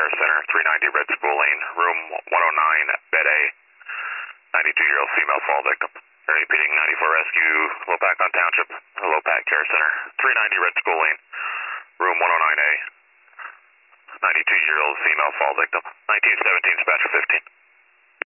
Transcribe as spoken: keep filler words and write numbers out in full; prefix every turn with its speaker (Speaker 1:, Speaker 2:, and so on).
Speaker 1: Care Center, three ninety Red School Lane, room one oh nine, bed A, ninety-two-year-old female fall victim. They're repeating ninety-four Rescue, Lopac on Township, Lopac Care Center, three ninety Red School Lane, room one oh nine A, ninety-two-year-old female fall victim, nineteen seventeen, dispatcher fifteen.